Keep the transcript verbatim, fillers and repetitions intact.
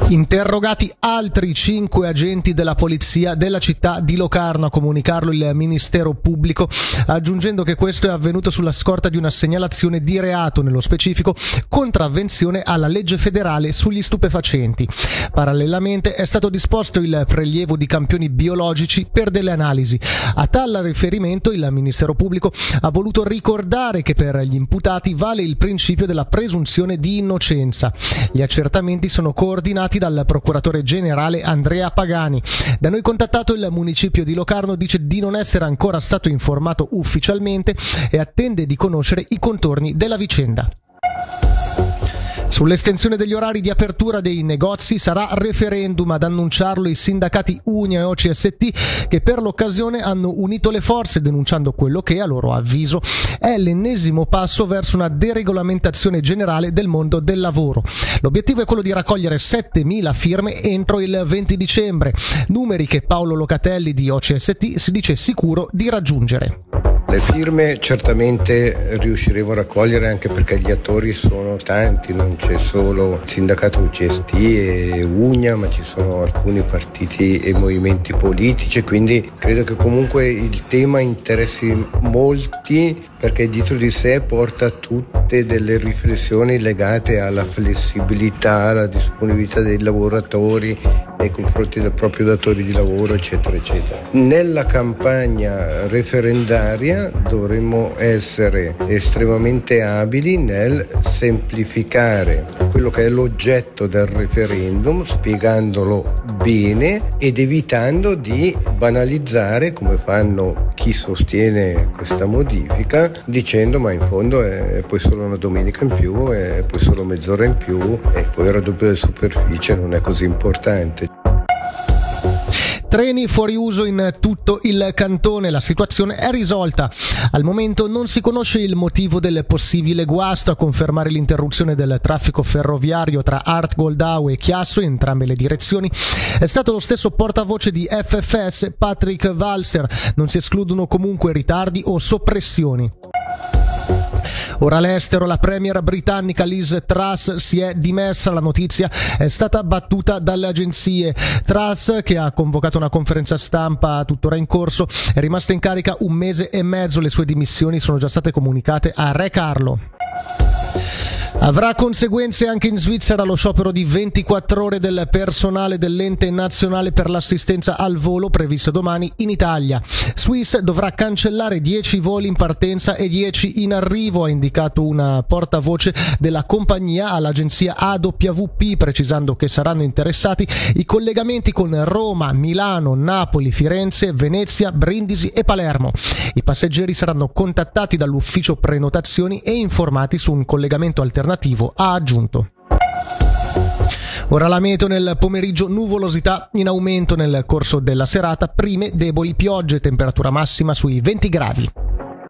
Interrogati altri cinque agenti della polizia della città di Locarno, a comunicarlo il Ministero Pubblico, aggiungendo che questo è avvenuto sulla scorta di una segnalazione di reato, nello specifico contravvenzione alla legge federale sugli stupefacenti. Parallelamente è stato disposto il prelievo di campioni biologici per delle analisi. A tal riferimento il Ministero Pubblico ha voluto ricordare che per gli imputati vale il principio della presunzione di innocenza. Gli accertamenti sono coordinati dal procuratore generale Andrea Pagani. Da noi contattato, il municipio di Locarno dice di non essere ancora stato informato ufficialmente e attende di conoscere i contorni della vicenda. Sull'estensione degli orari di apertura dei negozi sarà referendum, ad annunciarlo i sindacati Unia e O C S T, che per l'occasione hanno unito le forze denunciando quello che, a loro avviso, è l'ennesimo passo verso una deregolamentazione generale del mondo del lavoro. L'obiettivo è quello di raccogliere settemila firme entro il venti dicembre, numeri che Paolo Locatelli di O C S T si dice sicuro di raggiungere. Le firme certamente riusciremo a raccogliere, anche perché gli attori sono tanti, non c'è solo il sindacato U C S T e Unia, ma ci sono alcuni partiti e movimenti politici, quindi credo che comunque il tema interessi molti, perché dietro di sé porta tutte delle riflessioni legate alla flessibilità, alla disponibilità dei lavoratori nei confronti del proprio datore di lavoro, eccetera eccetera. Nella campagna referendaria dovremmo essere estremamente abili nel semplificare quello che è l'oggetto del referendum, spiegandolo bene ed evitando di banalizzare, come fanno chi sostiene questa modifica, dicendo ma in fondo è poi solo una domenica in più, è poi solo mezz'ora in più e poi il raddoppio della superficie non è così importante. Treni fuori uso in tutto il cantone, la situazione è risolta. Al momento non si conosce il motivo del possibile guasto. A confermare l'interruzione del traffico ferroviario tra Art Goldau e Chiasso in entrambe le direzioni è stato lo stesso portavoce di F F S, Patrick Walser. Non si escludono comunque ritardi o soppressioni. Ora all'estero, la premier britannica Liz Truss si è dimessa. La notizia è stata battuta dalle agenzie. Truss, che ha convocato una conferenza stampa tuttora in corso, è rimasta in carica un mese e mezzo. Le sue dimissioni sono già state comunicate a Re Carlo. Avrà conseguenze anche in Svizzera lo sciopero di ventiquattro ore del personale dell'Ente Nazionale per l'Assistenza al Volo, previsto domani in Italia. Swiss dovrà cancellare dieci voli in partenza e dieci in arrivo, ha indicato una portavoce della compagnia all'agenzia A W P, precisando che saranno interessati i collegamenti con Roma, Milano, Napoli, Firenze, Venezia, Brindisi e Palermo. I passeggeri saranno contattati dall'ufficio prenotazioni e informati su un collegamento alternativo, ha aggiunto. Ora la meteo: nel pomeriggio nuvolosità in aumento nel corso della serata, prime deboli piogge, temperatura massima sui venti gradi.